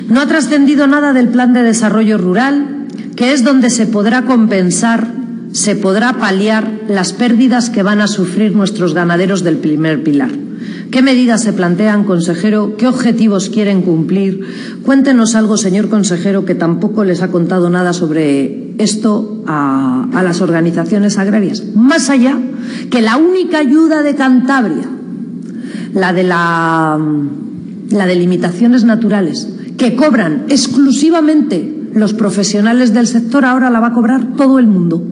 No ha trascendido nada del Plan de Desarrollo Rural, que es donde se podrá compensar, se podrá paliar las pérdidas que van a sufrir nuestros ganaderos del primer pilar. ¿Qué medidas se plantean, consejero? ¿Qué objetivos quieren cumplir? Cuéntenos algo, señor consejero, que tampoco les ha contado nada sobre esto a las organizaciones agrarias. Más allá que la única ayuda de Cantabria, la de limitaciones naturales, que cobran exclusivamente los profesionales del sector, ahora la va a cobrar todo el mundo.